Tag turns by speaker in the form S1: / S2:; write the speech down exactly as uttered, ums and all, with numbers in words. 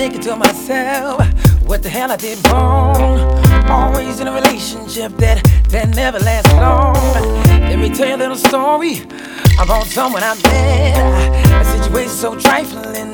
S1: thinking to myself, what the hell I did wrong? Always in a relationship that, that never lasts long. Let me tell you a little story about someone I met. A situation so trifling